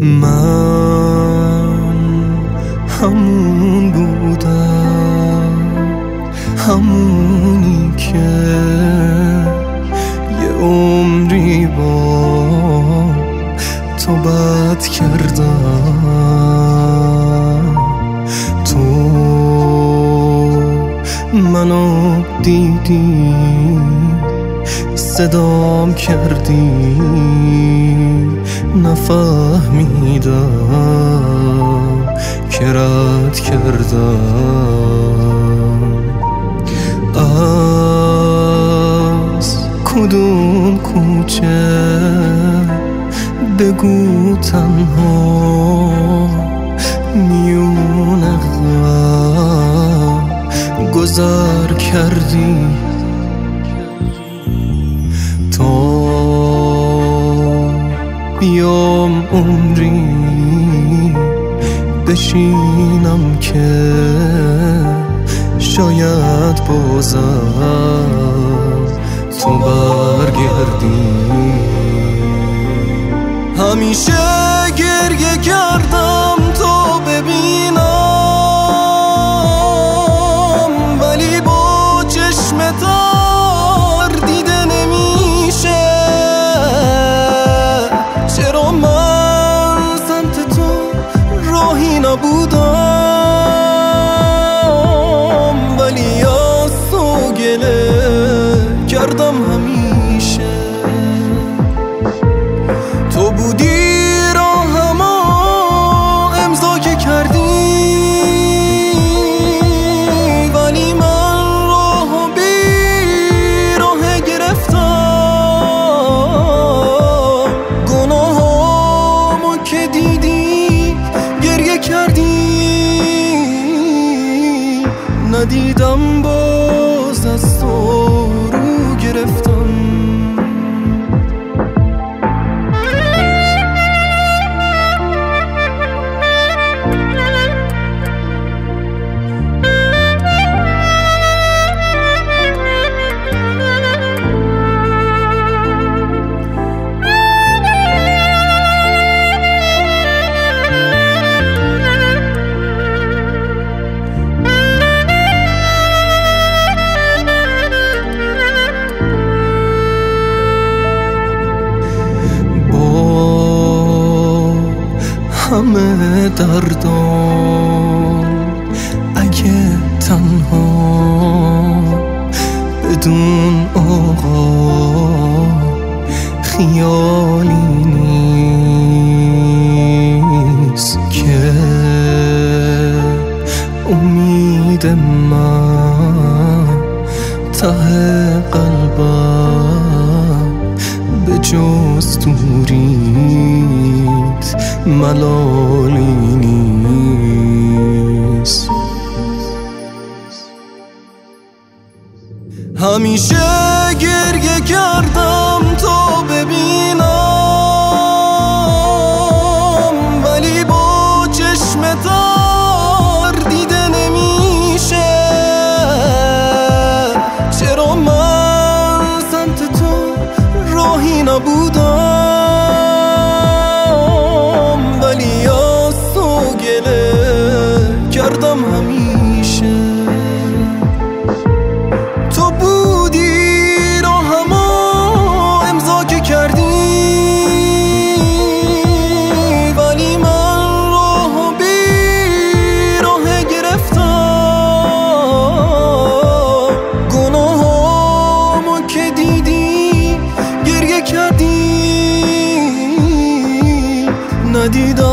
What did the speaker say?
من همون بودم، همونی که یه عمری با تو بد کردم. تو منو دیدی، صدام کردی، نفهمیدم که رد کردم. از کدوم کوچه بگو تنها میون غم گذر کردی، تا بیام عمری بشینم که شاید بازم تو برگردی. همیشه گریه کردم تو ببینم، ولی با چشم تار دیده نمیشه. چرا من سمت تو راهی نبودم، ولی از تو گله کردم همیشه. تو بودی راهمو امضا که کردی، ولی من راهو بی راه گرفتم. گناهامو که دیدی گریه کردی، ندیدم باز از تو رو گرفتم. همه دردام اگه تنها بدون آقا خیالی نیست که امید من ته قلبم به جز دوریت ملالی نیست. همیشه گریه کردم تو ببینم، ولی با چشم تار دیده نمیشه. چرا من سمت تو راهی نبودم، ولی از تو گله کردم همیشه. تو بودی راهمو امضا که کردی، ولی من راهو بی راه گرفتم. گناهامو که دیدی گریه کردی، ندیدم